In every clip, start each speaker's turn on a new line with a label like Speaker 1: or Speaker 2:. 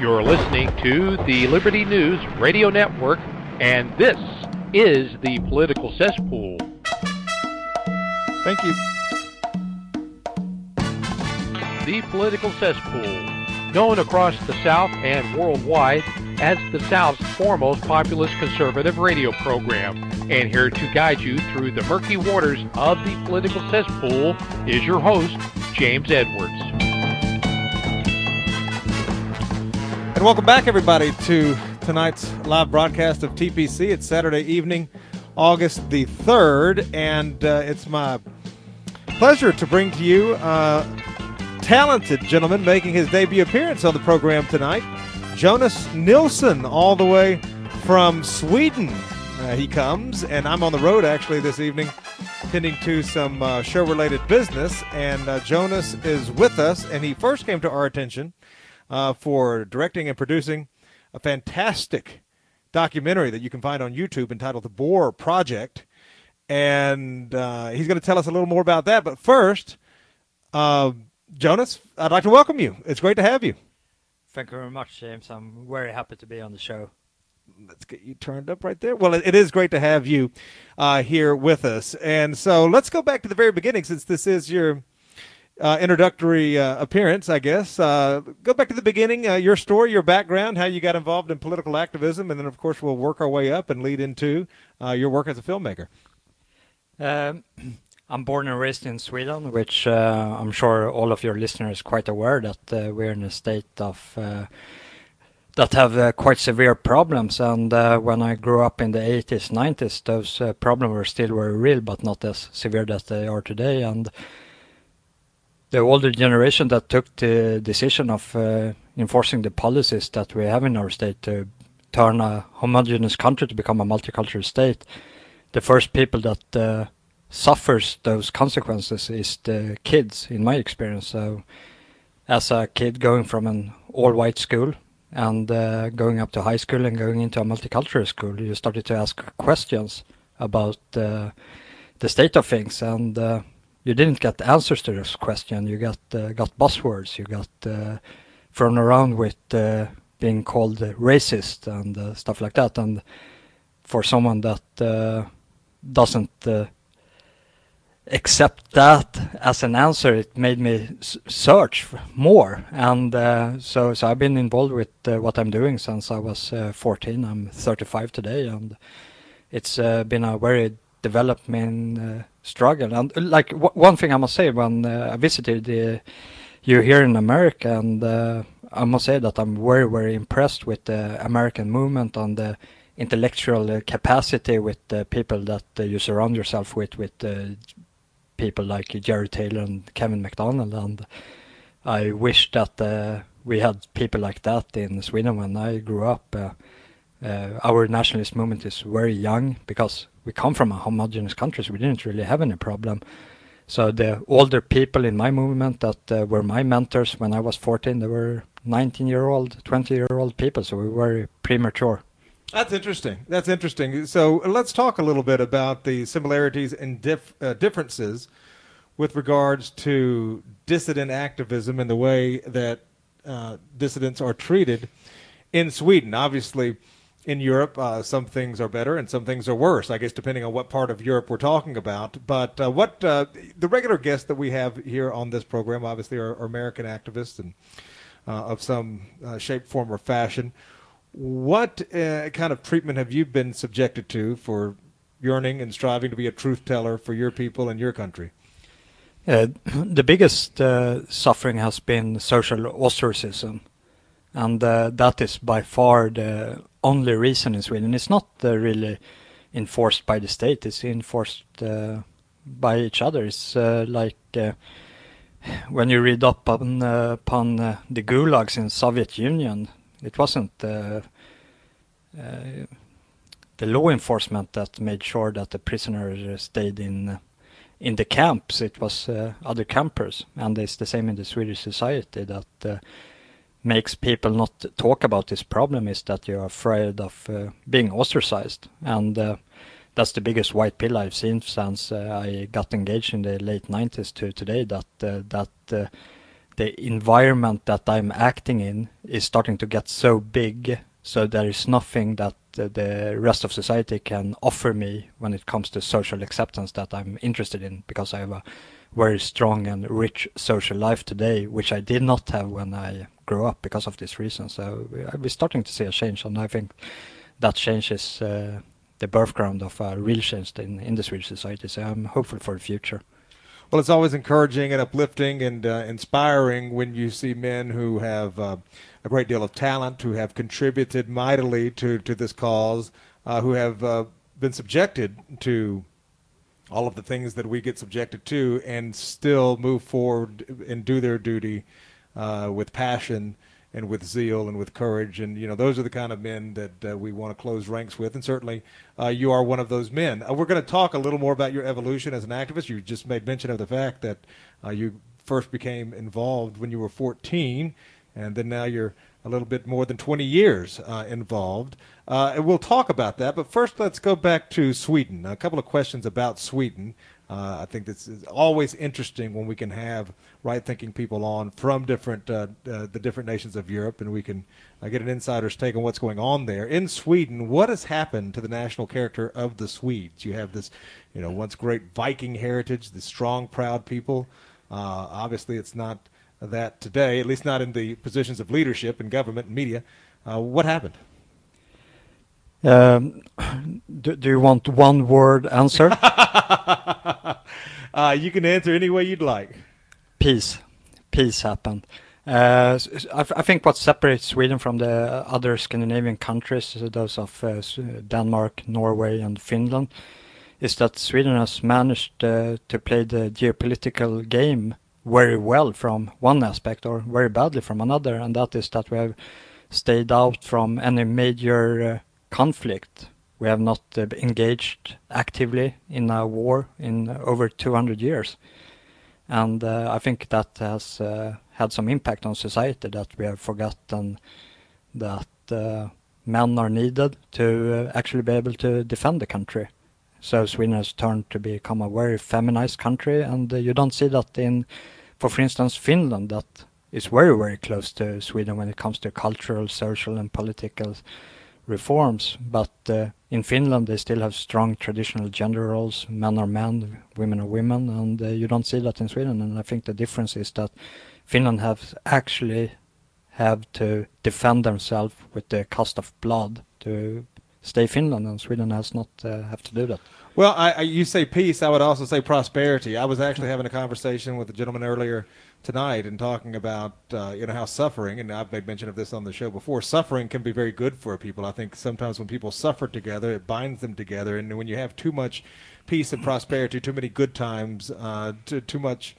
Speaker 1: You're listening to the Liberty News Radio Network, and this is the Political Cesspool.
Speaker 2: Thank you.
Speaker 1: The Political Cesspool, known across the South and worldwide as the South's foremost populist conservative radio program. And here to guide you through the murky waters of the Political Cesspool is your host, James Edwards.
Speaker 2: And welcome back, everybody, to tonight's live broadcast of TPC. It's Saturday evening, August the 3rd, and it's my pleasure to bring to you a talented gentleman making his debut appearance on the program tonight, Jonas Nilsson, all the way from Sweden. He comes, and I'm on the road actually this evening, tending to some show-related business, and Jonas is with us, and he first came to our attention for directing and producing a fantastic documentary that you can find on YouTube entitled The Boer Project, and he's going to tell us a little more about that. But first, Jonas, I'd like to welcome you. It's great to have you.
Speaker 3: Thank you very much, James. I'm very happy to be on the show.
Speaker 2: Let's get you turned up right there. Well, it is great to have you here with us. And so let's go back to the very beginning, since this is your introductory appearance, I guess. Go back to the beginning, your story, your background, how you got involved in political activism, and then, of course, we'll work our way up and lead into your work as a filmmaker.
Speaker 3: I'm born and raised in Sweden, which I'm sure all of your listeners are quite aware that we're in a state of that have quite severe problems. And when I grew up in the 80s, 90s, those problems were still very real, but not as severe as they are today. And the older generation that took the decision of enforcing the policies that we have in our state to turn a homogeneous country to become a multicultural state, the first people that suffers those consequences is the kids, in my experience. So as a kid going from an all-white school and going up to high school and going into a multicultural school, you started to ask questions about the state of things, and you didn't get answers to those questions. You got buzzwords. You got thrown around with being called racist and stuff like that. And for someone that doesn't accept that as an answer, it made me search more. And so I've been involved with what I'm doing since I was 14. I'm 35 today, and it's been a very development struggle. And like one thing I must say, when I visited you here in America, and I must say that I'm very, very impressed with the American movement and the intellectual capacity with the people that you surround yourself with people like Jerry Taylor and Kevin McDonald. And I wish that we had people like that in Sweden when I grew up. Our nationalist movement is very young because we come from a homogeneous country, so we didn't really have any problem. So the older people in my movement that were my mentors when I was 14, they were 19-year-old, 20-year-old people, so we were premature.
Speaker 2: That's interesting. That's interesting. So let's talk a little bit about the similarities and differences with regards to dissident activism and the way that dissidents are treated in Sweden. Obviously, in Europe, some things are better and some things are worse, I guess, depending on what part of Europe we're talking about. But what the regular guests that we have here on this program, obviously, are American activists and of some shape, form, or fashion. What kind of treatment have you been subjected to for yearning and striving to be a truth teller for your people and your country?
Speaker 3: The biggest suffering has been social ostracism, and that is by far the only reason in Sweden. It's not really enforced by the state, it's enforced by each other. It's like when you read up upon the gulags in Soviet Union, it wasn't the law enforcement that made sure that the prisoners stayed in the camps. It was other campers, and it's the same in the Swedish society that makes people not talk about this problem is that you're afraid of being ostracized. And that's the biggest white pill I've seen since I got engaged in the late 90s to today, that the environment that I'm acting in is starting to get so big, so there is nothing that the rest of society can offer me when it comes to social acceptance that I'm interested in, because I have a very strong and rich social life today, which I did not have when I grew up because of this reason. So we're starting to see a change, and I think that change is the birth ground of a real change in the Swedish society. So I'm hopeful for the future.
Speaker 2: Well, it's always encouraging and uplifting and inspiring when you see men who have a great deal of talent, who have contributed mightily to this cause, who have been subjected to all of the things that we get subjected to, and still move forward and do their duty with passion and with zeal and with courage. And, those are the kind of men that we want to close ranks with. And certainly you are one of those men. We're going to talk a little more about your evolution as an activist. You just made mention of the fact that you first became involved when you were 14, and then now you're a little bit more than 20 years involved. And we'll talk about that. But first, let's go back to Sweden. A couple of questions about Sweden. I think this is always interesting when we can have right-thinking people on from the different nations of Europe, and we can get an insider's take on what's going on there. In Sweden, what has happened to the national character of the Swedes? You have this, once great Viking heritage, this strong, proud people. Obviously, it's not that today, at least not in the positions of leadership in government and media. What happened?
Speaker 3: Do you want one word answer?
Speaker 2: You can answer any way you'd like.
Speaker 3: Peace happened. I think what separates Sweden from the other Scandinavian countries, those of Denmark, Norway and Finland, is that Sweden has managed to play the geopolitical game very well from one aspect, or very badly from another, and that is that we have stayed out from any major conflict. We have not engaged actively in a war in over 200 years. And I think that has had some impact on society, that we have forgotten that men are needed to actually be able to defend the country. So Sweden has turned to become a very feminized country, and you don't see that for instance, Finland, that is very, very close to Sweden when it comes to cultural, social and political reforms. But in Finland they still have strong traditional gender roles. Men are men, women are women, and you don't see that in Sweden. And I think the difference is that Finland have to defend themselves with the cost of blood to stay Finland, and Sweden has not have to do that.
Speaker 2: Well, you say peace, I would also say prosperity. I was actually having a conversation with a gentleman earlier tonight and talking about how suffering, and I've made mention of this on the show before, suffering can be very good for people. I think sometimes when people suffer together, it binds them together, and when you have too much peace and prosperity, too many good times, too much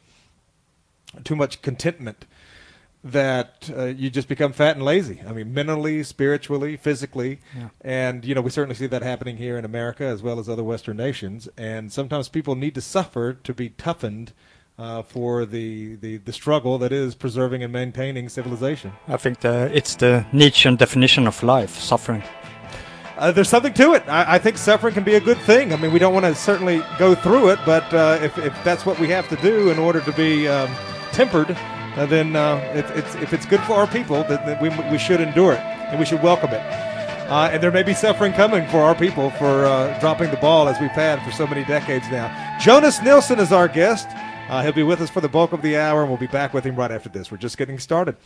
Speaker 2: contentment, that you just become fat and lazy. I mean, mentally, spiritually, physically. Yeah. And, we certainly see that happening here in America as well as other Western nations. And sometimes people need to suffer to be toughened for the struggle that is preserving and maintaining civilization.
Speaker 3: I think it's the Nietzschean definition of life, suffering.
Speaker 2: There's something to it. I think suffering can be a good thing. I mean, we don't want to certainly go through it, but if that's what we have to do in order to be tempered, then if it's good for our people, then we should endure it, and we should welcome it. And there may be suffering coming for our people for dropping the ball as we've had for so many decades now. Jonas Nilsson is our guest. He'll be with us for the bulk of the hour, and we'll be back with him right after this. We're just getting started.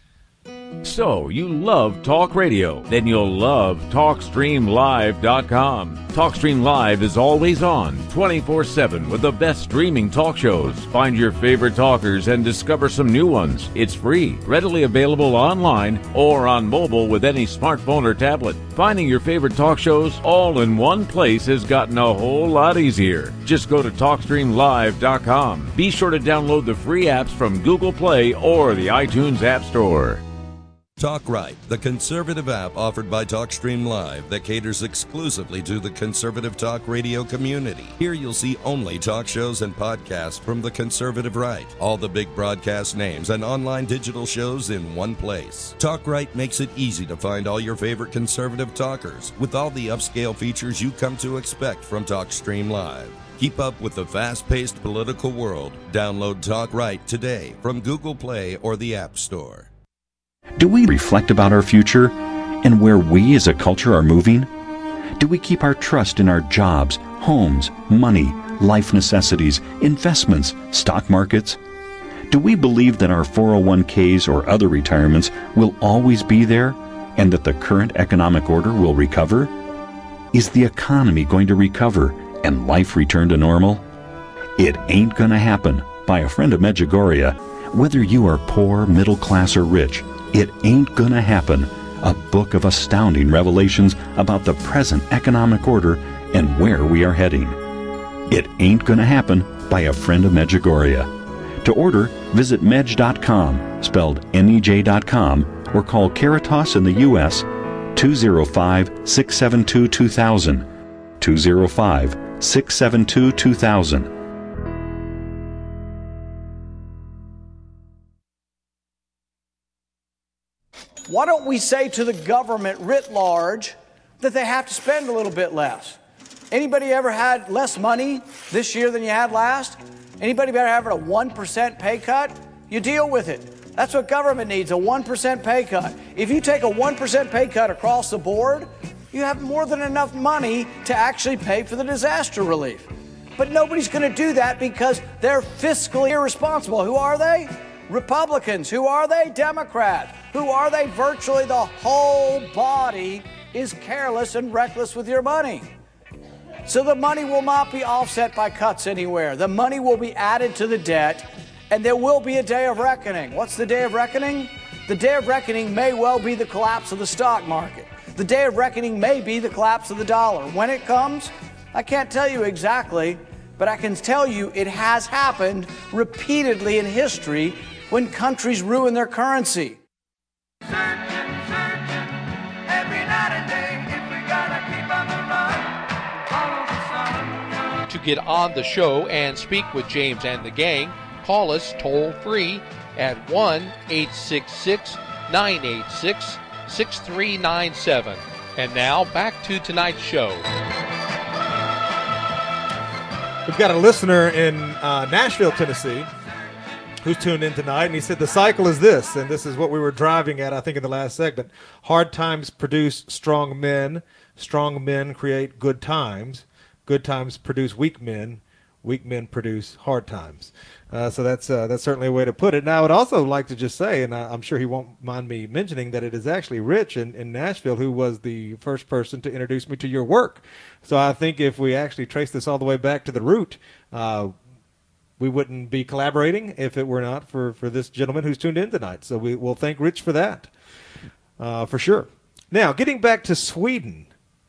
Speaker 4: So, you love talk radio? Then you'll love TalkStreamLive.com. TalkStream Live is always on, 24/7, with the best streaming talk shows. Find your favorite talkers and discover some new ones. It's free, readily available online or on mobile with any smartphone or tablet. Finding your favorite talk shows all in one place has gotten a whole lot easier. Just go to TalkStreamLive.com. Be sure to download the free apps from Google Play or the iTunes App Store.
Speaker 5: Talk Right, the conservative app offered by TalkStream Live that caters exclusively to the conservative talk radio community. Here you'll see only talk shows and podcasts from the conservative right. All the big broadcast names and online digital shows in one place. Talk Right makes it easy to find all your favorite conservative talkers with all the upscale features you come to expect from TalkStream Live. Keep up with the fast-paced political world. Download Talk Right today from Google Play or the App Store.
Speaker 6: Do we reflect about our future and where we as a culture are moving? Do we keep our trust in our jobs, homes, money, life necessities, investments, stock markets? Do we believe that our 401ks or other retirements will always be there and that the current economic order will recover? Is the economy going to recover and life return to normal? It Ain't Gonna Happen by a friend of Medjugorje. Whether you are poor, middle class, or rich, It Ain't Gonna Happen, a book of astounding revelations about the present economic order and where we are heading. It Ain't Gonna Happen by a friend of Medjugorje. To order, visit Medj.com, spelled MEJ.com, or call Caritas in the U.S. 205-672-2000, 205-672-2000.
Speaker 7: Why don't we say to the government writ large that they have to spend a little bit less? Anybody ever had less money this year than you had last? Anybody ever have a 1% pay cut? You deal with it. That's what government needs, a 1% pay cut. If you take a 1% pay cut across the board, you have more than enough money to actually pay for the disaster relief. But nobody's going to do that because they're fiscally irresponsible. Who are they? Republicans. Who are they? Democrats. Who are they? Virtually the whole body is careless and reckless with your money. So the money will not be offset by cuts anywhere. The money will be added to the debt, and there will be a day of reckoning. What's the day of reckoning? The day of reckoning may well be the collapse of the stock market. The day of reckoning may be the collapse of the dollar. When it comes, I can't tell you exactly, but I can tell you it has happened repeatedly in history when countries ruin their currency.
Speaker 1: To get on the show and speak with James and the gang, call us toll-free at 1-866-986-6397. And now, back to tonight's show.
Speaker 2: We've got a listener in Nashville, Tennessee, who's tuned in tonight, and he said the cycle is this, and this is what we were driving at, I think, in the last segment. Hard times produce strong men create good times produce weak men produce hard times. So that's certainly a way to put it. Now, I would also like to just say, and I'm sure he won't mind me mentioning, that it is actually Rich in Nashville who was the first person to introduce me to your work. So I think if we actually trace this all the way back to the root, we wouldn't be collaborating if it were not for this gentleman who's tuned in tonight. So we'll thank Rich for that, for sure. Now, getting back to Sweden.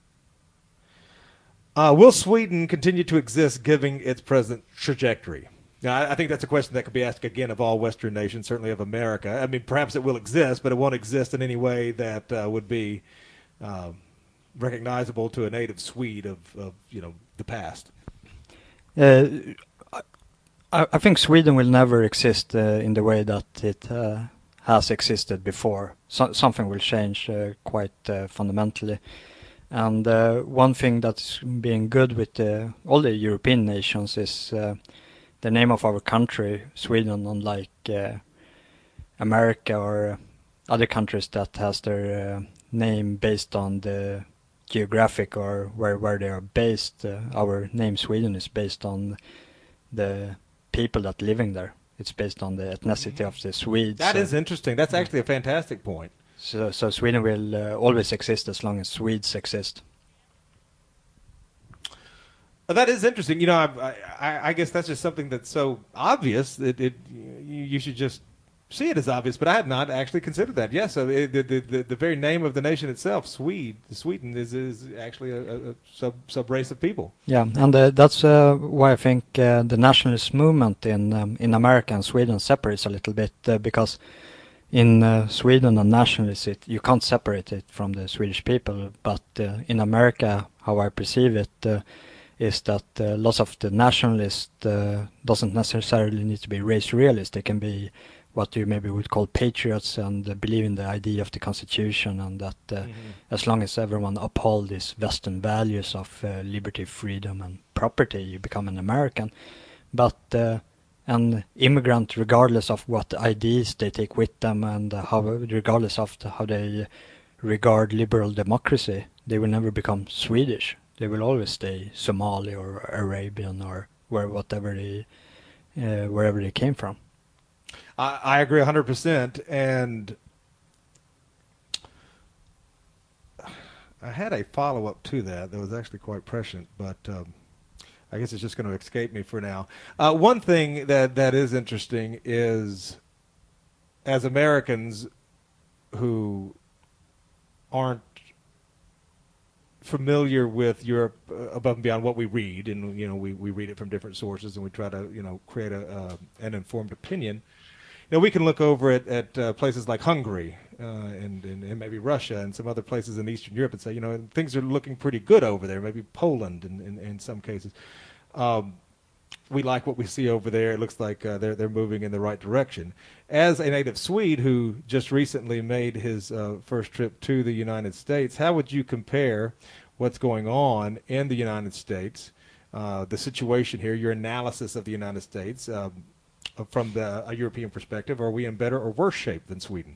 Speaker 2: Will Sweden continue to exist given its present trajectory? Now, I think that's a question that could be asked again of all Western nations, certainly of America. I mean, perhaps it will exist, but it won't exist in any way that would be recognizable to a native Swede of the past.
Speaker 3: I think Sweden will never exist in the way that it has existed before. Something will change quite fundamentally. And one thing that's being good with all the European nations is the name of our country, Sweden, unlike America or other countries that has their name based on the geographic or where they are based. Our name Sweden is based on the people that living there. It's based on the ethnicity of the Swedes.
Speaker 2: That is interesting. That's actually a fantastic point.
Speaker 3: So Sweden will always exist as long as Swedes exist.
Speaker 2: That is interesting. I guess that's just something that's so obvious that you should just see it as obvious. But I had not actually considered that. Yes, the very name of the nation itself, Sweden, is actually a sub race of people.
Speaker 3: Yeah, and that's why I think the nationalist movement in America and Sweden separates a little bit because. In Sweden and nationalism, you can't separate it from the Swedish people. But in America, how I perceive it is that lots of the nationalists doesn't necessarily need to be race realists. They can be what you maybe would call patriots and believe in the idea of the Constitution, and that as long as everyone uphold these Western values of liberty, freedom, and property, you become an American. But And immigrant, regardless of what IDs they take with them and regardless of how they regard liberal democracy, they will never become Swedish. They will always stay Somali or Arabian or wherever they came from.
Speaker 2: I agree 100%, and I had a follow-up to that was actually quite prescient, but I guess it's just going to escape me for now. One thing that is interesting is, as Americans who aren't familiar with Europe above and beyond what we read, and we read it from different sources, and we try to create an informed opinion. We can look over at places like Hungary and maybe Russia and some other places in Eastern Europe and say, things are looking pretty good over there. Maybe Poland in some cases. We like what we see over there. It looks like they're moving in the right direction. As a native Swede who just recently made his first trip to the United States, how would you compare what's going on in the United States, the situation here, your analysis of the United States, from a European perspective? Are we in better or worse shape than Sweden?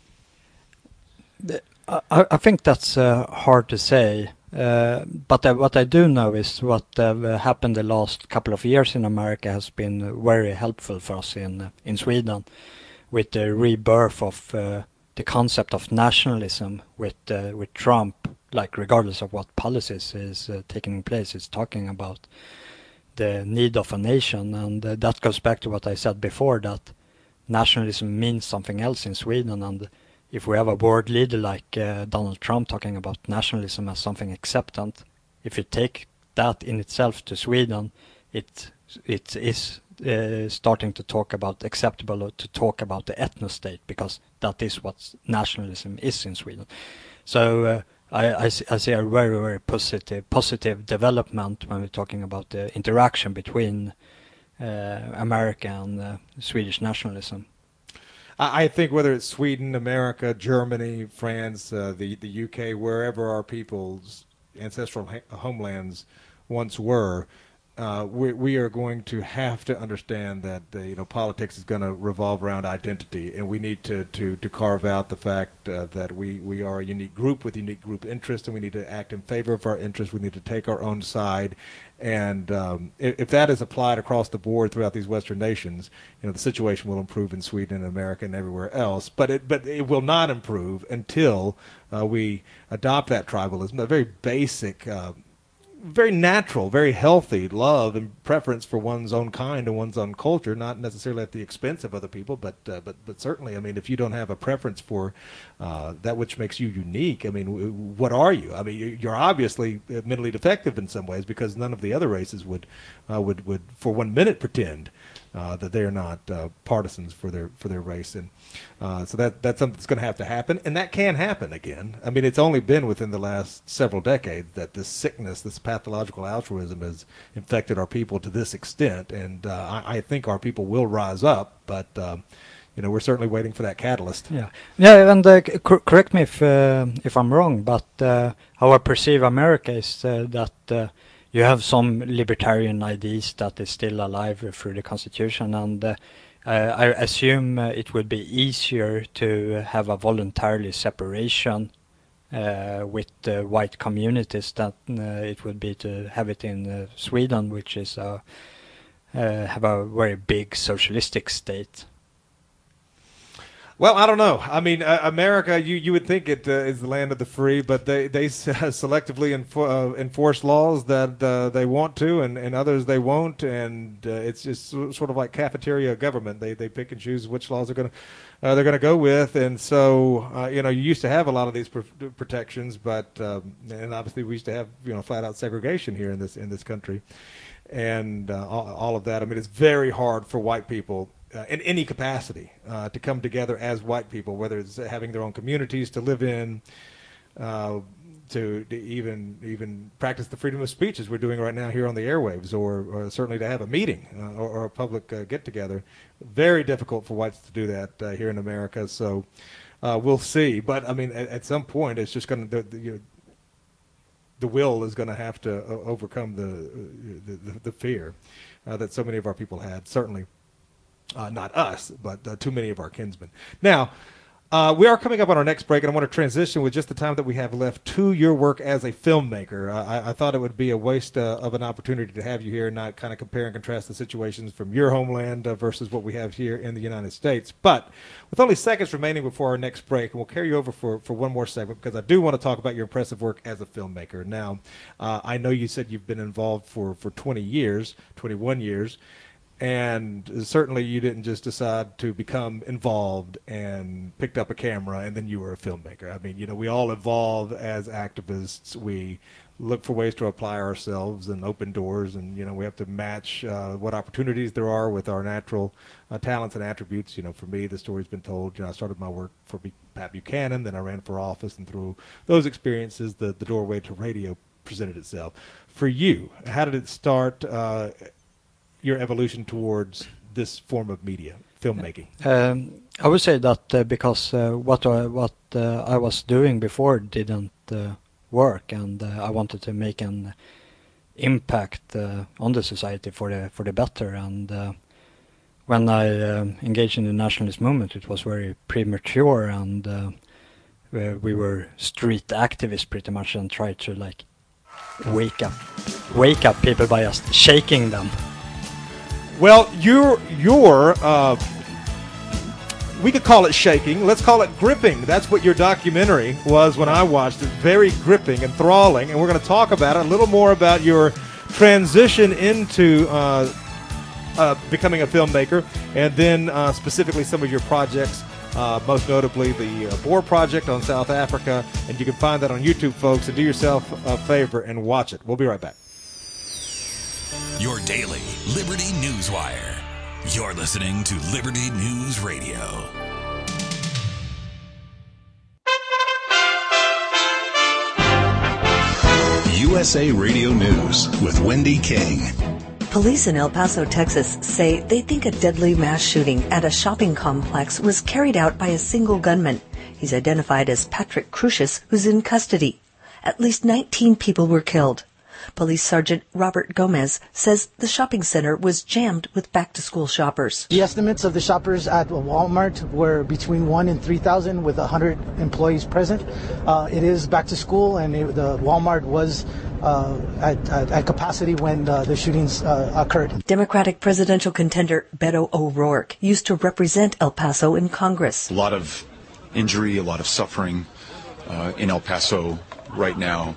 Speaker 3: I think that's hard to say. But what I do know is what happened the last couple of years in America has been very helpful for us in Sweden, with the rebirth of the concept of nationalism with Trump. Like, regardless of what policies is taking place, is talking about the need of a nation, and that goes back to what I said before, that nationalism means something else in Sweden. And if we have a world leader like Donald Trump talking about nationalism as something acceptant, if you take that in itself to Sweden, it is starting to talk about acceptable to talk about the ethno-state, because that is what nationalism is in Sweden. So I see a very, very positive development when we're talking about the interaction between America and Swedish nationalism.
Speaker 2: I think whether it's Sweden, America, Germany, France, the UK, wherever our people's ancestral homelands once were, we are going to have to understand that politics is going to revolve around identity, and we need to carve out the fact that we are a unique group with unique group interests, and we need to act in favor of our interests. We need to take our own side, and if that is applied across the board throughout these Western nations, the situation will improve in Sweden and America and everywhere else. But it will not improve until we adopt that tribalism, a very basic, very natural, very healthy love and preference for one's own kind and one's own culture, not necessarily at the expense of other people, but certainly, if you don't have a preference for that which makes you unique, what are you? You're obviously mentally defective in some ways, because none of the other races would for 1 minute pretend that they are not partisans for their race, and so that's something that's going to have to happen, and that can happen again. It's only been within the last several decades that this sickness, this pathological altruism, has infected our people to this extent, and I think our people will rise up, but we're certainly waiting for that catalyst.
Speaker 3: Yeah, and correct me if I'm wrong, but how I perceive America is that you have some libertarian ideas that is still alive through the Constitution, and I assume it would be easier to have a voluntary separation with the white communities than it would be to have it in Sweden, which is have a very big socialistic state.
Speaker 2: Well, I don't know. America, you would think it is the land of the free, but they selectively enforce laws that they want to, and others they won't, and it's just sort of like cafeteria government. They pick and choose which laws they're going to go with, and so you used to have a lot of these protections, but and obviously we used to have flat out segregation here in this country, and all of that. It's very hard for white people in any capacity to come together as white people, whether it's having their own communities to live in, to even practice the freedom of speech as we're doing right now here on the airwaves, or certainly to have a meeting or a public get-together. Very difficult for whites to do that here in America, so we'll see. But, at some point, it's just going to, the will is going to have to overcome the fear that so many of our people had, certainly. Not us, but too many of our kinsmen. Now, we are coming up on our next break, and I want to transition with just the time that we have left to your work as a filmmaker. I thought it would be a waste of an opportunity to have you here and not kind of compare and contrast the situations from your homeland versus what we have here in the United States. But with only seconds remaining before our next break, and we'll carry you over for one more segment because I do want to talk about your impressive work as a filmmaker. Now, I know you said you've been involved for 21 years, and certainly you didn't just decide to become involved and picked up a camera and then you were a filmmaker. I mean, we all evolve as activists. We look for ways to apply ourselves and open doors, and, we have to match what opportunities there are with our natural talents and attributes. For me, the story's been told. I started my work for Pat Buchanan, then I ran for office, and through those experiences, the doorway to radio presented itself. For you, how did it start, your evolution towards this form of media, filmmaking?
Speaker 3: I would say that because what I was doing before didn't work, and I wanted to make an impact on the society for the better. And when I engaged in the nationalist movement, it was very premature, and we were street activists pretty much, and tried to wake up people by just shaking them.
Speaker 2: Well, we could call it shaking. Let's call it gripping. That's what your documentary was when I watched it. Very gripping, enthralling. And we're going to talk about it, a little more about your transition into becoming a filmmaker, and then specifically some of your projects, most notably the Boer Project on South Africa. And you can find that on YouTube, folks. And do yourself a favor and watch it. We'll be right back.
Speaker 8: Your daily Liberty News Wire. You're listening to Liberty News Radio. USA Radio News with Wendy King.
Speaker 9: Police in El Paso, Texas say they think a deadly mass shooting at a shopping complex was carried out by a single gunman. He's identified as Patrick Crucius, who's in custody. At least 19 people were killed. Police Sergeant Robert Gomez says the shopping center was jammed with back-to-school shoppers.
Speaker 10: The estimates of the shoppers at Walmart were between 1,000 and 3,000 with 100 employees present. It is back to school, and the Walmart was at capacity when the shootings occurred.
Speaker 9: Democratic presidential contender Beto O'Rourke used to represent El Paso in Congress.
Speaker 11: A lot of injury, a lot of suffering in El Paso right now.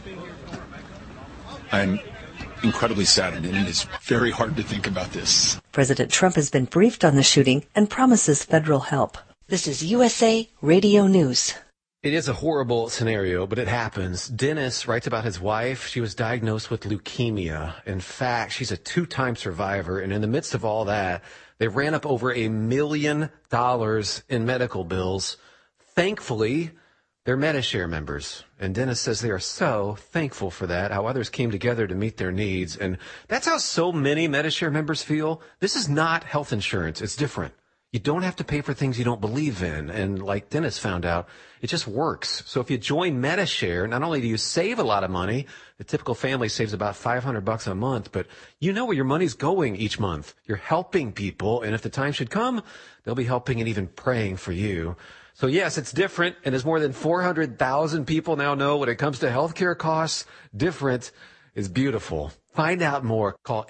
Speaker 11: I'm incredibly saddened, and it is very hard to think about this.
Speaker 9: President Trump has been briefed on the shooting and promises federal help. This is USA Radio News.
Speaker 12: It is a horrible scenario, but it happens. Dennis writes about his wife. She was diagnosed with leukemia. In fact, she's a 2-time survivor, and in the midst of all that, they ran up over $1 million in medical bills. Thankfully, they're Medi-Share members, and Dennis says they are so thankful for that, how others came together to meet their needs, and that's how so many Medi-Share members feel. This is not health insurance. It's different. You don't have to pay for things you don't believe in, and like Dennis found out, it just works. So if you join Medi-Share, not only do you save a lot of money, the typical family saves about $500 a month, but you know where your money's going each month. You're helping people, and if the time should come, they'll be helping and even praying for you. So yes, it's different, and as more than 400,000 people now know when it comes to healthcare costs, different is beautiful. Find out more. Call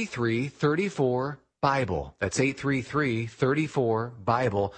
Speaker 12: 833-34-BIBLE. That's 833-34-BIBLE.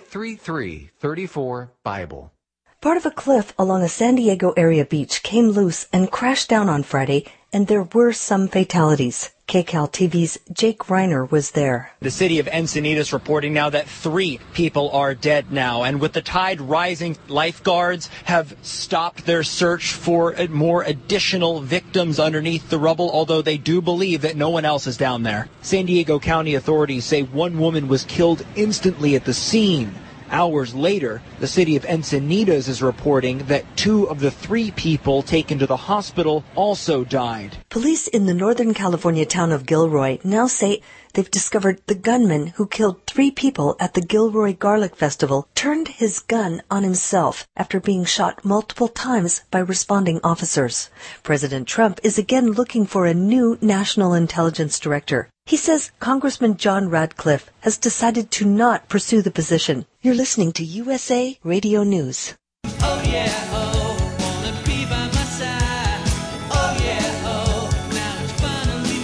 Speaker 12: 833-34-BIBLE.
Speaker 9: Part of a cliff along a San Diego area beach came loose and crashed down on Friday, and there were some fatalities. KCAL TV's Jake Reiner was there.
Speaker 13: The city of Encinitas reporting now that 3 people are dead now. And with the tide rising, lifeguards have stopped their search for more additional victims underneath the rubble, although they do believe that no one else is down there. San Diego County authorities say one woman was killed instantly at the scene. Hours later, the city of Encinitas is reporting that 2 of the 3 people taken to the hospital also died.
Speaker 9: Police in the Northern California town of Gilroy now say they've discovered the gunman who killed 3 people at the Gilroy Garlic Festival turned his gun on himself after being shot multiple times by responding officers. President Trump is again looking for a new national intelligence director. He says Congressman John Radcliffe has decided to not pursue the position. You're listening to USA Radio News.
Speaker 14: Oh yeah, oh, wanna be by my side. Oh yeah, oh, now it's finally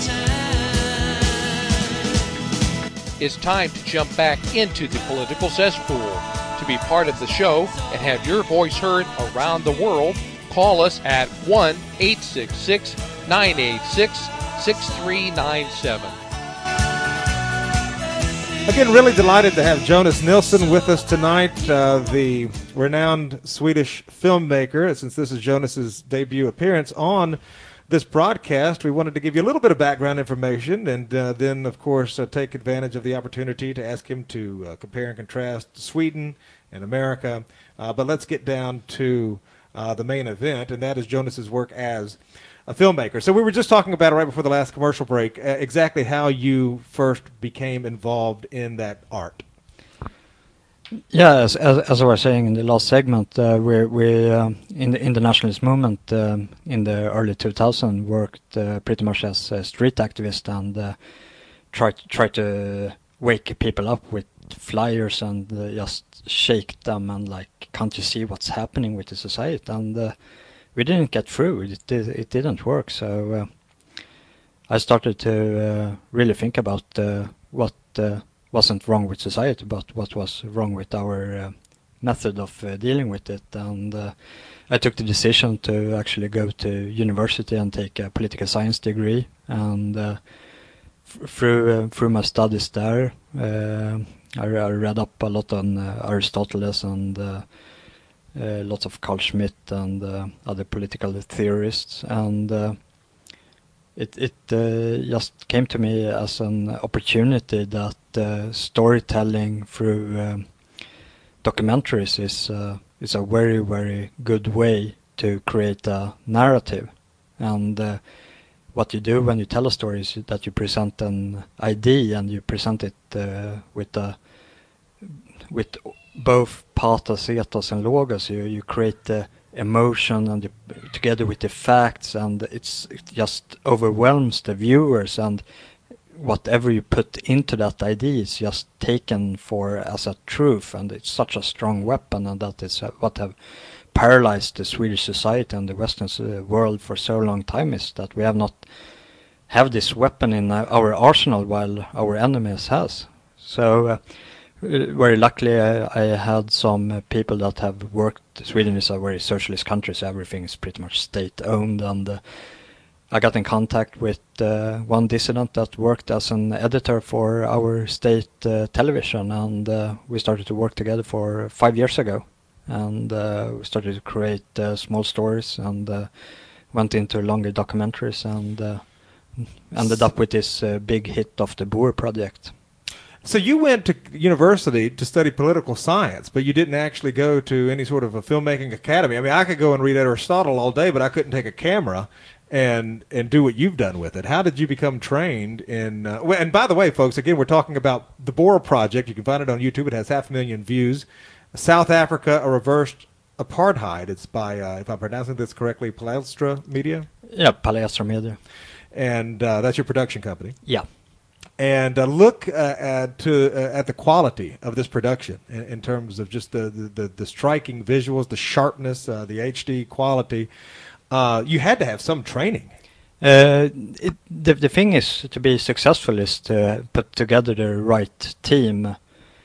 Speaker 14: time.
Speaker 1: It's time to jump back into the political cesspool. To be part of the show and have your voice heard around the world, call us at 1-866-986-6397.
Speaker 2: Again, really delighted to have Jonas Nilsson with us tonight, the renowned Swedish filmmaker. Since this is Jonas's debut appearance on this broadcast, we wanted to give you a little bit of background information and then, of course, take advantage of the opportunity to ask him to compare and contrast Sweden and America. But let's get down to the main event, and that is Jonas's work as a filmmaker. So we were just talking about it right before the last commercial break, exactly how you first became involved in that art.
Speaker 3: Yeah, as I was saying in the last segment, we in the nationalist movement in the early 2000s worked pretty much as a street activist and try to wake people up with flyers and just shake them and like, can't you see what's happening with the society? And we didn't get through. It didn't work. So I started to really think about what wasn't wrong with society, but what was wrong with our method of dealing with it. And I took the decision to actually go to university and take a political science degree. And through my studies there, I read up a lot on Aristotle and lots of Carl Schmitt and other political theorists, and it just came to me as an opportunity that storytelling through documentaries is a very, very good way to create a narrative. And what you do when you tell a story is that you present an idea and you present it with both pathos, ethos, and logos. You create the emotion and together with the facts, and it just overwhelms the viewers. And whatever you put into that idea is just taken for as a truth, and it's such a strong weapon. And that is what have paralyzed the Swedish society and the Western world for so long time, is that we have not have this weapon in our arsenal while our enemies has. So. Very luckily, I had some people that have worked. Sweden is a very socialist country, so everything is pretty much state-owned. And I got in contact with one dissident that worked as an editor for our state television, and we started to work together for 5 years ago. And we started to create small stories and went into longer documentaries and ended up with this big hit of the Boer Project.
Speaker 2: So you went to university to study political science, but you didn't actually go to any sort of a filmmaking academy. I mean, I could go and read Aristotle all day, but I couldn't take a camera and do what you've done with it. How did you become trained in and by the way, folks, again, we're talking about the Boer Project. You can find it on YouTube. It has 500,000 views. South Africa, a reversed apartheid. It's by, if I'm pronouncing this correctly, Palestra Media?
Speaker 3: Yeah, Palestra Media.
Speaker 2: And that's your production company?
Speaker 3: Yeah.
Speaker 2: And look at the quality of this production in terms of just the striking visuals, the sharpness, the HD quality. You had to have some training.
Speaker 3: The thing is, to be successful is to put together the right team.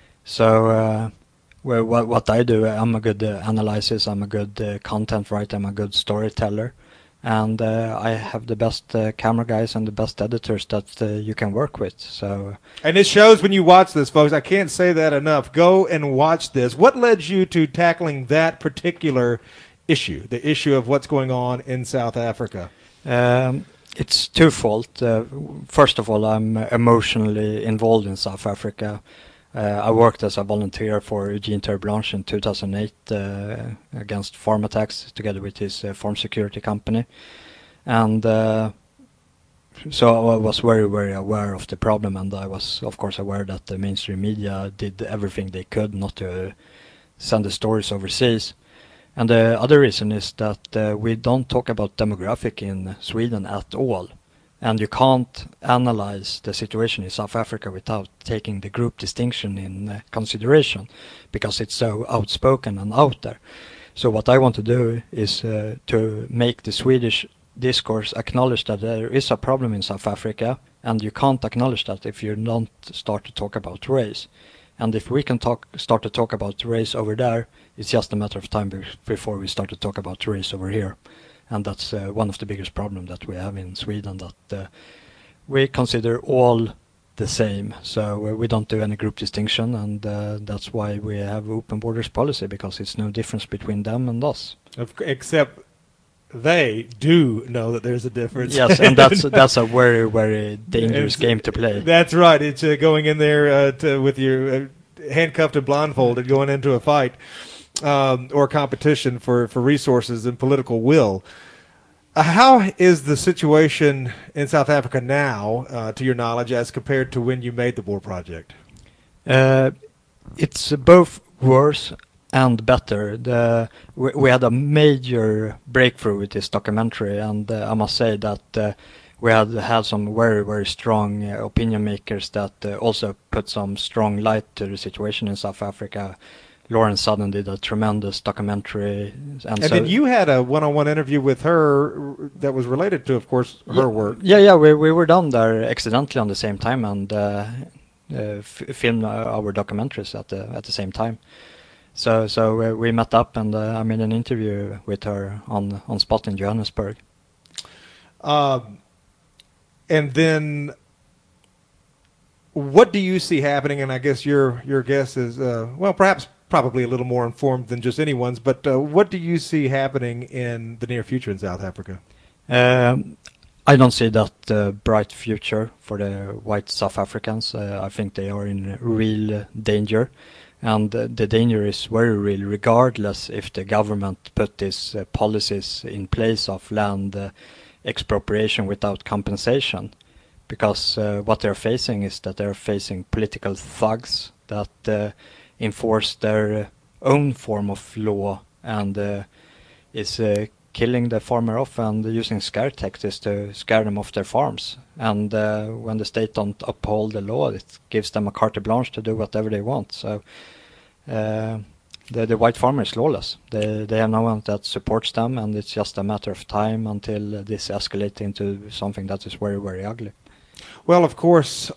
Speaker 3: So what I do, I'm a good analysis, I'm a good content writer, I'm a good storyteller. And I have the best camera guys and the best editors that you can work with. So,
Speaker 2: and it shows when you watch this, folks. I can't say that enough. Go and watch this. What led you to tackling that particular issue, the issue of what's going on in South Africa?
Speaker 3: It's twofold. First of all, I'm emotionally involved in South Africa. I worked as a volunteer for Eugene Terreblanche in 2008 against farm attacks together with his farm security company. And So I was very, very aware of the problem, and I was, of course, aware that the mainstream media did everything they could not to send the stories overseas. And the other reason is that we don't talk about demographic in Sweden at all. And you can't analyze the situation in South Africa without taking the group distinction in consideration, because it's so outspoken and out there. So what I want to do is to make the Swedish discourse acknowledge that there is a problem in South Africa, and you can't acknowledge that if you don't start to talk about race. And if we can start to talk about race over there, it's just a matter of time before we start to talk about race over here. And that's one of the biggest problems that we have in Sweden, that we consider all the same. So we don't do any group distinction, and that's why we have open borders policy, because it's no difference between them and us.
Speaker 2: Except they do know that there's a difference.
Speaker 3: Yes, and that's a very, very dangerous game to play.
Speaker 2: That's right. It's going in there with your handcuffed and blindfolded, going into a fight or competition for resources and political will. How is the situation in South Africa now, to your knowledge, as compared to when you made the Boer Project?
Speaker 3: It's both worse and better. We had a major breakthrough with this documentary, and I must say that we had some very, very strong opinion makers that also put some strong light to the situation in South Africa. Lauren Sudden did a tremendous documentary. And so
Speaker 2: then you had a one-on-one interview with her that was related to, of course, her work.
Speaker 3: Yeah, we were down there accidentally on the same time and filmed our documentaries at the same time. So we met up, and I made an interview with her on spot in Johannesburg.
Speaker 2: And then, what do you see happening? And I guess your guess is probably a little more informed than just anyone's. But what do you see happening in the near future in South Africa?
Speaker 3: I don't see that bright future for the white South Africans. I think they are in real danger. And the danger is very real, regardless if the government put these policies in place of land expropriation without compensation. Because what they're facing is that they're facing political thugs that enforce their own form of law and is killing the farmer off and using scare tactics to scare them off their farms. And when the state don't uphold the law, it gives them a carte blanche to do whatever they want. So the white farmer is lawless. They have no one that supports them, and it's just a matter of time until this escalates into something that is very, very ugly.
Speaker 2: Well, of course,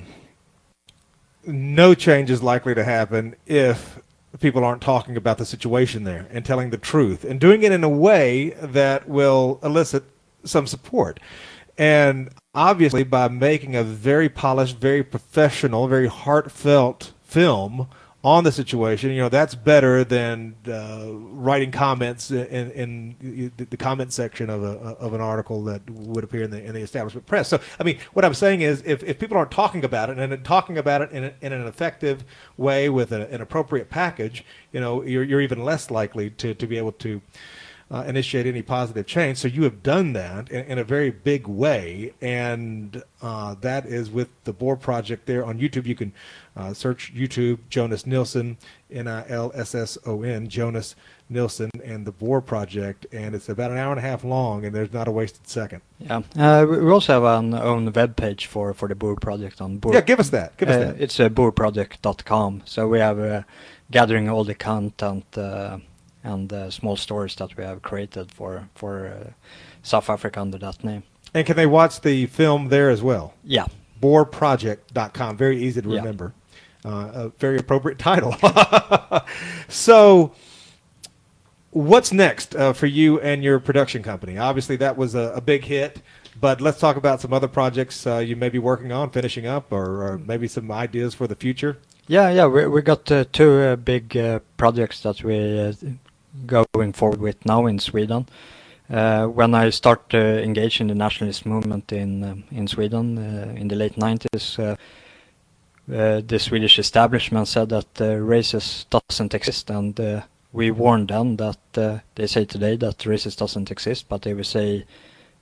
Speaker 2: no change is likely to happen if people aren't talking about the situation there and telling the truth and doing it in a way that will elicit some support. And obviously, by making a very polished, very professional, very heartfelt film on the situation, that's better than writing comments in the comment section of an article that would appear in the establishment press. So, I mean, what I'm saying is, if people aren't talking about it and talking about it in an effective way with an appropriate package, you're even less likely to be able to initiate any positive change. So you have done that in a very big way, and that is with the Boer Project there on YouTube. You can search YouTube, Jonas Nilsson, Nilsson, Jonas Nilsson, and the Boer Project, and it's about an hour and a half long, and there's not a wasted second.
Speaker 3: Yeah, we also have an own web page for the Boer Project on Boer.
Speaker 2: Yeah, give us that.
Speaker 3: It's boerproject.com. So we have gathering all the content and small stories that we have created for South Africa under that name.
Speaker 2: And can they watch the film there as well?
Speaker 3: Yeah.
Speaker 2: Boerproject.com. Very easy to remember. A very appropriate title. So, what's next for you and your production company? Obviously, that was a big hit, but let's talk about some other projects you may be working on, finishing up, or maybe some ideas for the future.
Speaker 3: Yeah, we got two big projects that we going forward with now in Sweden. When I start to engage in the nationalist movement in Sweden in the late 90s, the Swedish establishment said that racism doesn't exist, and we warned them that they say today that racism doesn't exist, but they will say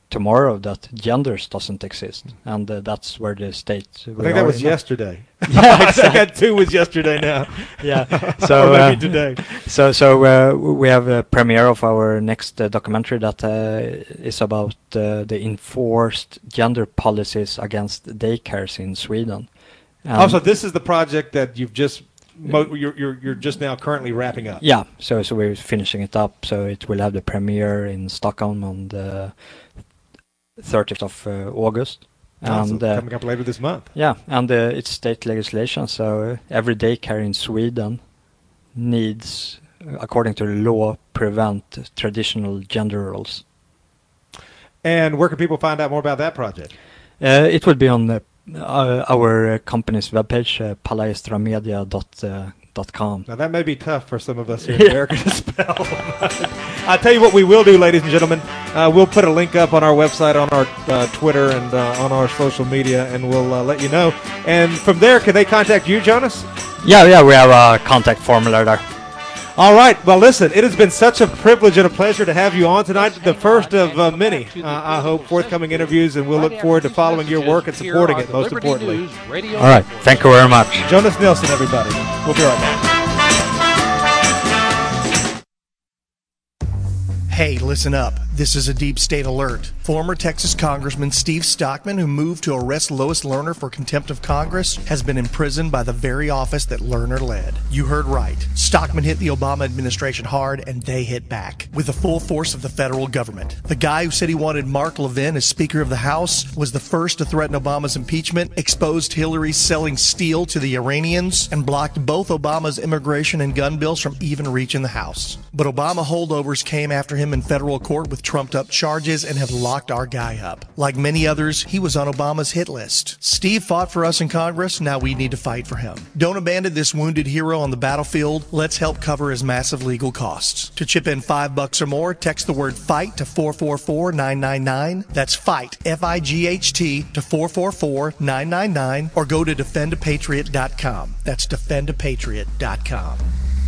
Speaker 3: tomorrow that genders doesn't exist, and that's where the state.
Speaker 2: I think that was yesterday.
Speaker 3: Yeah,
Speaker 2: I think that too was yesterday now.
Speaker 3: Yeah, so
Speaker 2: or maybe today.
Speaker 3: So we have a premiere of our next documentary that is about the enforced gender policies against daycares in Sweden.
Speaker 2: So this is the project that you've just you're just now currently wrapping up.
Speaker 3: Yeah, so we're finishing it up. So it will have the premiere in Stockholm on the 30th of August. And
Speaker 2: coming up later this month.
Speaker 3: Yeah, and it's state legislation, so every daycare in Sweden needs, according to the law, prevent traditional gender roles.
Speaker 2: And where can people find out more about that project?
Speaker 3: It will be on our company's webpage, palaestramedia.com.
Speaker 2: Now that may be tough for some of us here in America to spell. I'll tell you what we will do, ladies and gentlemen. We'll put a link up on our website, on our Twitter, and on our social media, and we'll let you know. And from there, can they contact you, Jonas?
Speaker 3: Yeah, we have a contact formula there.
Speaker 2: All right. Well, listen, it has been such a privilege and a pleasure to have you on tonight. The first of many, I hope, forthcoming interviews, and we'll look forward to following your work and supporting it, most importantly.
Speaker 3: All right. Thank you very much.
Speaker 2: Jonas Nilsson, everybody. We'll be right back.
Speaker 15: Hey, listen up. This is a deep state alert. Former Texas Congressman Steve Stockman, who moved to arrest Lois Lerner for contempt of Congress, has been imprisoned by the very office that Lerner led. You heard right. Stockman hit the Obama administration hard, and they hit back with the full force of the federal government. The guy who said he wanted Mark Levin as Speaker of the House was the first to threaten Obama's impeachment, exposed Hillary selling steel to the Iranians, and blocked both Obama's immigration and gun bills from even reaching the House. But Obama holdovers came after him in federal court with trumped-up charges and have locked our guy up. Like many others, he was on Obama's hit list. Steve fought for us in Congress, now we need to fight for him. Don't abandon this wounded hero on the battlefield. Let's help cover his massive legal costs. To chip in $5 or more, text the word FIGHT to 444-999. That's FIGHT, F-I-G-H-T, to 444-999, or go to defendapatriot.com. That's defendapatriot.com.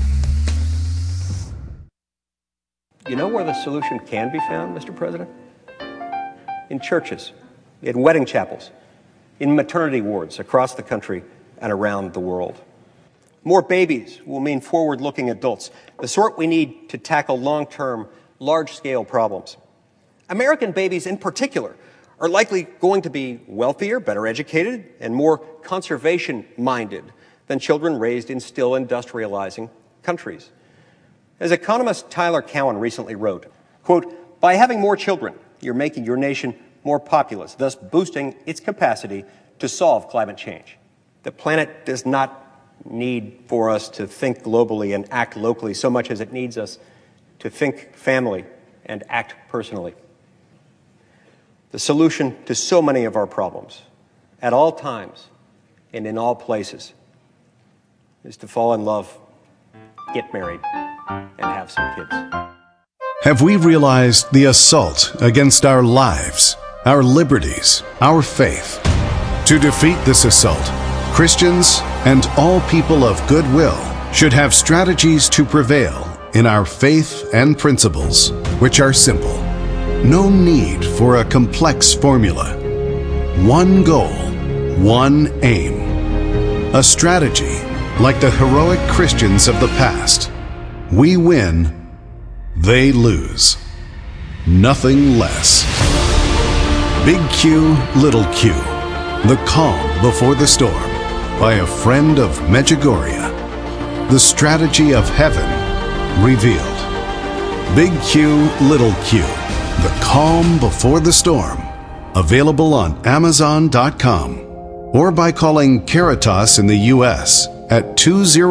Speaker 16: You know where the solution can be found, Mr. President? In churches, in wedding chapels, in maternity wards across the country and around the world. More babies will mean forward-looking adults, the sort we need to tackle long-term, large-scale problems. American babies in particular are likely going to be wealthier, better educated, and more conservation-minded than children raised in still industrializing countries. As economist Tyler Cowen recently wrote, quote, "By having more children, you're making your nation more populous, thus boosting its capacity to solve climate change. The planet does not need for us to think globally and act locally so much as it needs us to think family and act personally. The solution to so many of our problems, at all times and in all places, is to fall in love, get married, and have some kids."
Speaker 17: Have we realized the assault against our lives, our liberties, our faith? To defeat this assault, Christians and all people of goodwill should have strategies to prevail in our faith and principles, which are simple. No need for a complex formula. One goal, one aim. A strategy like the heroic Christians of the past. We win, they lose. Nothing less. Big Q, Little Q. The Calm Before the Storm by a friend of Medjugorje. The strategy of heaven revealed. Big Q, Little Q. The Calm Before the Storm. Available on Amazon.com or by calling Caritas in the U.S. at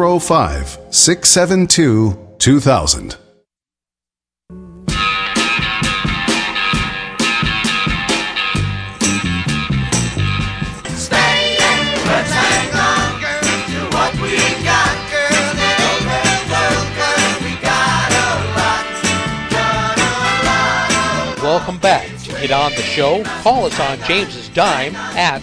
Speaker 17: 205-672-2000.
Speaker 1: Welcome back. To get on the show, call us on James's Dime at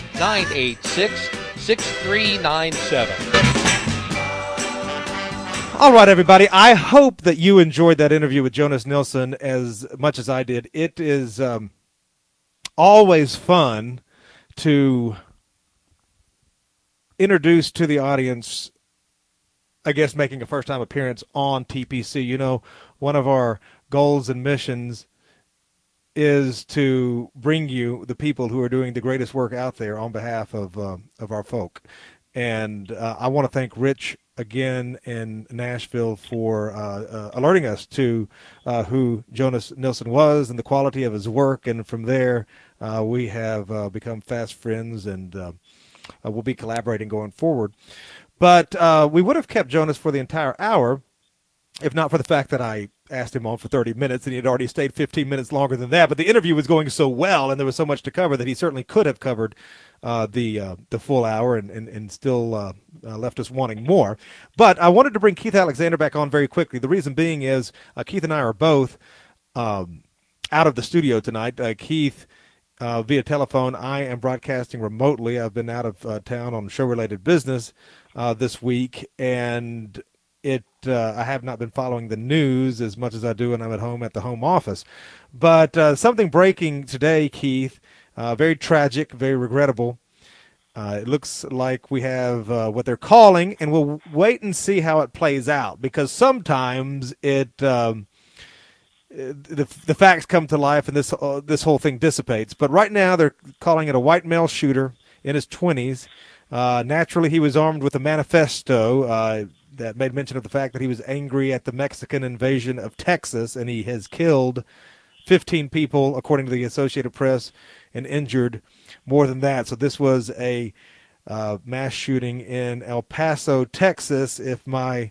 Speaker 1: 1-866-986-6397.
Speaker 2: All right, everybody. I hope that you enjoyed that interview with Jonas Nilsson as much as I did. It is always fun to introduce to the audience, I guess, making a first-time appearance on TPC. You know, one of our goals and missions is to bring you the people who are doing the greatest work out there on behalf of our folk. And I want to thank Rich again in Nashville for alerting us to who Jonas Nilsson was and the quality of his work. And from there, we have become fast friends, and we'll be collaborating going forward. But we would have kept Jonas for the entire hour if not for the fact that I asked him on for 30 minutes and he had already stayed 15 minutes longer than that. But the interview was going so well and there was so much to cover that he certainly could have covered the full hour and still left us wanting more. But I wanted to bring Keith Alexander back on very quickly. The reason being is Keith and I are both out of the studio tonight. Keith via telephone. I am broadcasting remotely. I've been out of town on show-related business this week, and I have not been following the news as much as I do when I'm at home at the home office. But something breaking today, Keith, very tragic, very regrettable. It looks like we have what they're calling, and we'll wait and see how it plays out, because sometimes the facts come to life and this whole thing dissipates. But right now they're calling it a white male shooter in his 20s. Naturally, he was armed with a manifesto that made mention of the fact that he was angry at the Mexican invasion of Texas, and he has killed 15 people, according to the Associated Press, and injured more than that. So this was a mass shooting in El Paso, Texas, if my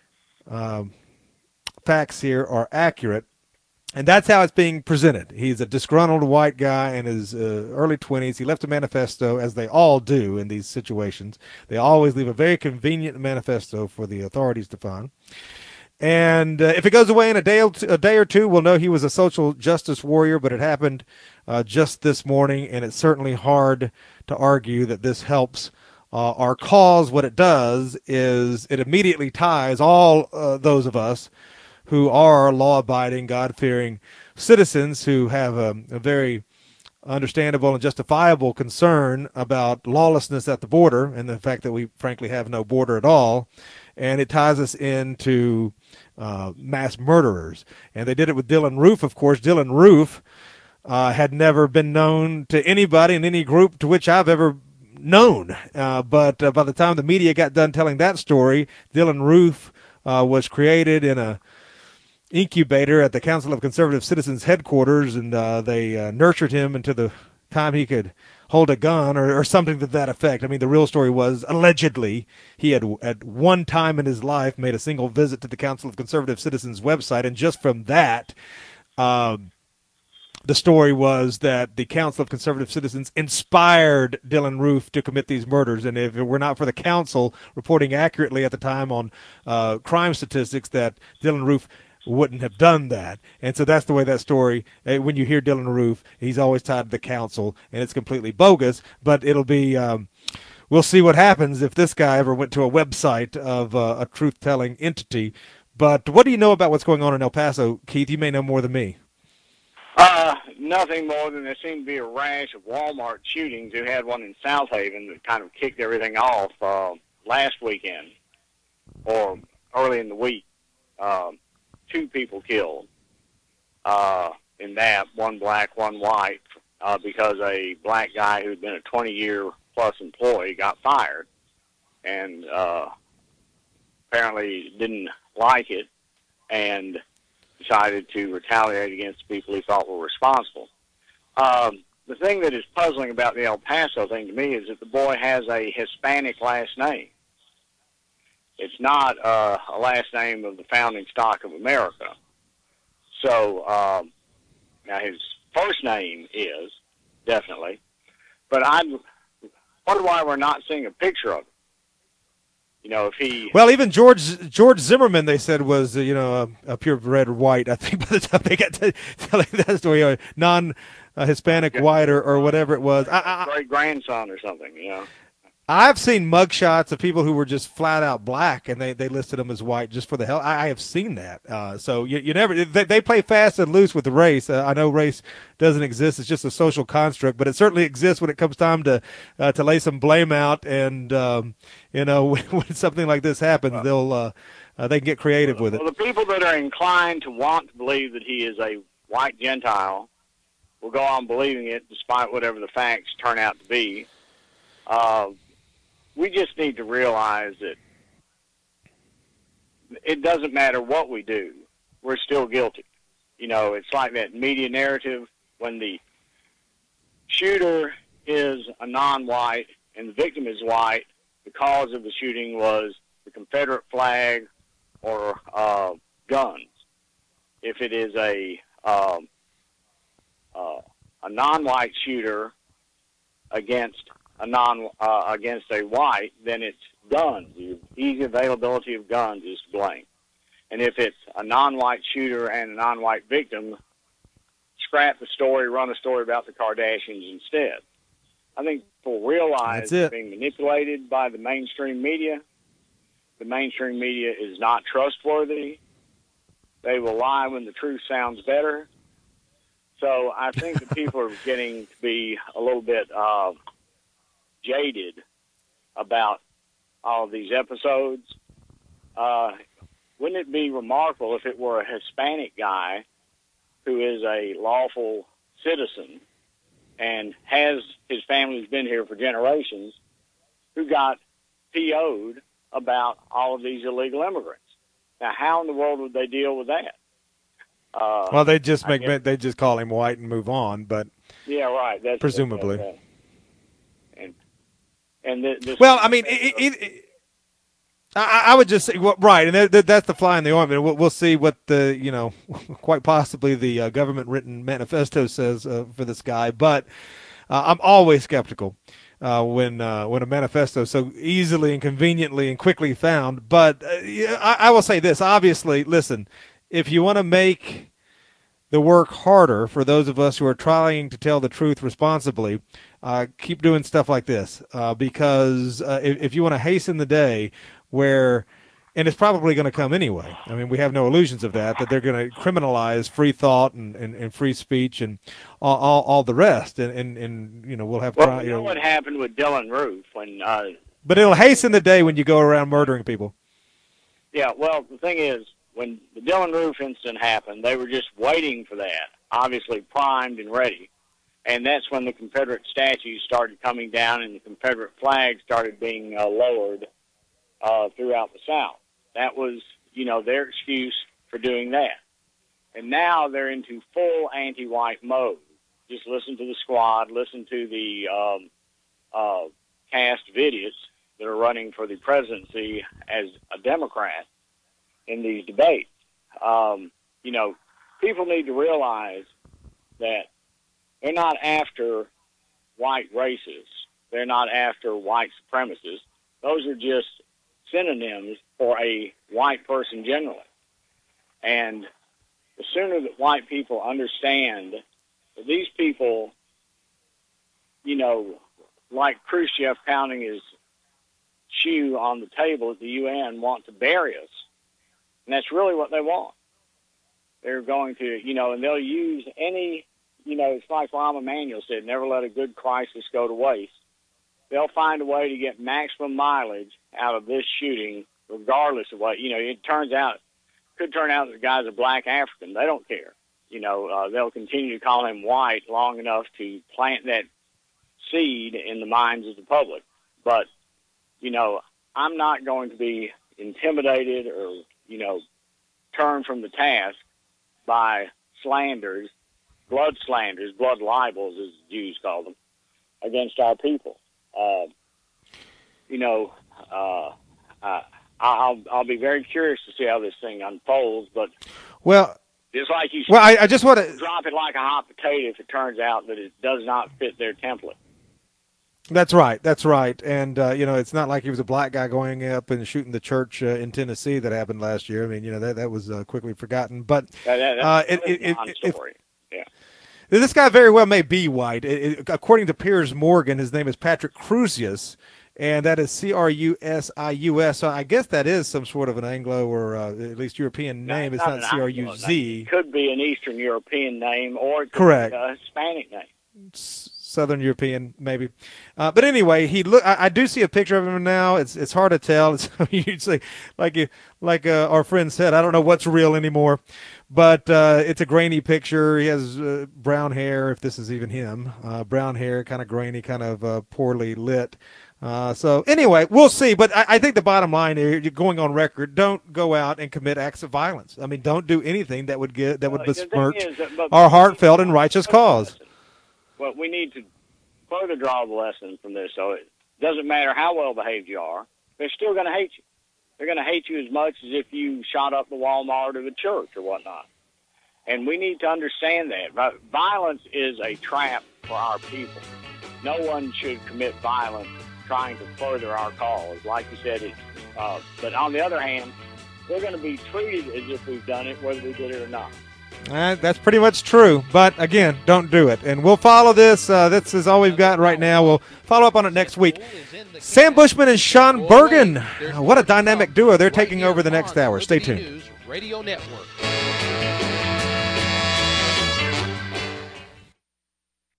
Speaker 2: facts here are accurate. And that's how it's being presented. He's a disgruntled white guy in his early 20s. He left a manifesto, as they all do in these situations. They always leave a very convenient manifesto for the authorities to find. And if it goes away in a day or two, we'll know he was a social justice warrior, but it happened just this morning, and it's certainly hard to argue that this helps our cause. What it does is it immediately ties all those of us who are law-abiding, God-fearing citizens who have a very understandable and justifiable concern about lawlessness at the border and the fact that we frankly have no border at all. And it ties us into mass murderers. And they did it with Dylan Roof, of course. Dylan Roof had never been known to anybody in any group to which I've ever known. But by the time the media got done telling that story, Dylan Roof was created in a incubator at the Council of Conservative Citizens headquarters, and they nurtured him until the time he could hold a gun or something to that effect. I mean, the real story was, allegedly, he had at one time in his life made a single visit to the Council of Conservative Citizens website, and just from that, the story was that the Council of Conservative Citizens inspired Dylan Roof to commit these murders. And if it were not for the council reporting accurately at the time on crime statistics, that Dylan Roof wouldn't have done that. And so that's the way that story, when you hear Dylan Roof, he's always tied to the council, and it's completely bogus. But it'll be, we'll see what happens if this guy ever went to a website of a truth-telling entity. But what do you know about what's going on in El Paso, Keith? You may know more than me.
Speaker 18: Nothing more than there seemed to be a rash of Walmart shootings. You had one in South Haven that kind of kicked everything off last weekend or early in the week. 2 people killed in that, one black, one white, because a black guy who'd been a 20-year-plus employee got fired and apparently didn't like it and decided to retaliate against people he thought were responsible. The thing that is puzzling about the El Paso thing to me is that the boy has a Hispanic last name. It's not a last name of the founding stock of America. So now his first name is, definitely. But I wonder why we're not seeing a picture of him. You know, if he... Well,
Speaker 2: even George Zimmerman, they said, was, a purebred white. I think by the time they got to telling that story, non-Hispanic white or whatever it was.
Speaker 18: Great-grandson or something,
Speaker 2: I've seen mugshots of people who were just flat out black, and they listed them as white just for the hell. I have seen that. So you never they play fast and loose with the race. I know race doesn't exist; it's just a social construct, but it certainly exists when it comes time to lay some blame out. And when something like this happens, they can get creative with it.
Speaker 18: Well, the people that are inclined to want to believe that he is a white Gentile will go on believing it, despite whatever the facts turn out to be. We just need to realize that it doesn't matter what we do, we're still guilty. It's like that media narrative when the shooter is a non-white and the victim is white. The cause of the shooting was the Confederate flag or guns. If it is a non-white shooter against a white, then it's guns. The easy availability of guns is to blame. And if it's a non-white shooter and a non-white victim, scrap the story, run a story about the Kardashians instead. I think people realize they're being manipulated by the mainstream media. The mainstream media is not trustworthy. They will lie when the truth sounds better. So I think that people are getting to be a little bit jaded about all of these episodes. Wouldn't it be remarkable if it were a Hispanic guy who is a lawful citizen and his family's been here for generations, who got PO'd about all of these illegal immigrants? Now, how in the world would they deal with that?
Speaker 2: Well, they just call him white and move on, but
Speaker 18: yeah, right. That's
Speaker 2: presumably.
Speaker 18: Well,
Speaker 2: I mean, I would just say, right, and that's the fly in the ointment. We'll see what quite possibly the government-written manifesto says for this guy. But I'm always skeptical when a manifesto is so easily and conveniently and quickly found. But I will say this: obviously, listen, if you want to make the work harder for those of us who are trying to tell the truth responsibly, keep doing stuff like this, because if you want to hasten the day where, and it's probably going to come anyway. I mean, we have no illusions of that they're going to criminalize free thought and free speech and all the rest. And we'll have
Speaker 18: you know what happened with Dylan Roof when.
Speaker 2: But it'll hasten the day when you go around murdering people.
Speaker 18: Yeah, well, the thing is, when the Dylan Roof incident happened, they were just waiting for that, obviously primed and ready. And that's when the Confederate statues started coming down and the Confederate flag started being lowered throughout the South. That was, their excuse for doing that. And now they're into full anti-white mode. Just listen to the squad, listen to the cast of idiots that are running for the presidency as a Democrat in these debates. People need to realize that they're not after white racists. They're not after white supremacists. Those are just synonyms for a white person generally. And the sooner that white people understand that these people, like Khrushchev pounding his shoe on the table at the UN, want to bury us. And that's really what they want. They're going to, and they'll use any, it's like Rahm Emanuel said, never let a good crisis go to waste. They'll find a way to get maximum mileage out of this shooting, regardless of what, it could turn out that the guy's a black African. They don't care. They'll continue to call him white long enough to plant that seed in the minds of the public. But, I'm not going to be intimidated or, turned from the task by slanders, blood libels, as the Jews call them, against our people. I'll be very curious to see how this thing unfolds, but just like you said,
Speaker 2: I just want to
Speaker 18: drop it like a hot potato if it turns out that it does not fit their template.
Speaker 2: That's right. And, it's not like he was a black guy going up and shooting the church in Tennessee that happened last year. I mean, that was quickly forgotten. But this guy very well may be white. According to Piers Morgan, his name is Patrick Crusius, and that is Crusius. So I guess that is some sort of an Anglo or at least European name. It's not Cruz.
Speaker 18: It could be an Eastern European name, or it could
Speaker 2: Correct.
Speaker 18: be a Hispanic name.
Speaker 2: Southern European, maybe. But anyway, I do see a picture of him now. It's hard to tell. You'd say, like our friend said, I don't know what's real anymore. But it's a grainy picture. He has brown hair, if this is even him. Brown hair, kind of grainy, kind of poorly lit. So anyway, we'll see. But I think the bottom line here, you're going on record, don't go out and commit acts of violence. I mean, don't do anything that would besmirch our heartfelt and righteous cause.
Speaker 18: Well, we need to further draw the lesson from this. So it doesn't matter how well behaved you are, they're still going to hate you. They're going to hate you as much as if you shot up the Walmart or the church or whatnot. And we need to understand that. Violence is a trap for our people. No one should commit violence trying to further our cause. Like you said, but on the other hand, we're going to be treated as if we've done it, whether we did it or not.
Speaker 2: That's pretty much true. But, again, don't do it. And we'll follow this. This is all we've got right now. We'll follow up on it next week. Sam Bushman and Sean Bergen. What a dynamic duo. They're taking over the next hour. Stay tuned.
Speaker 1: Radio Network.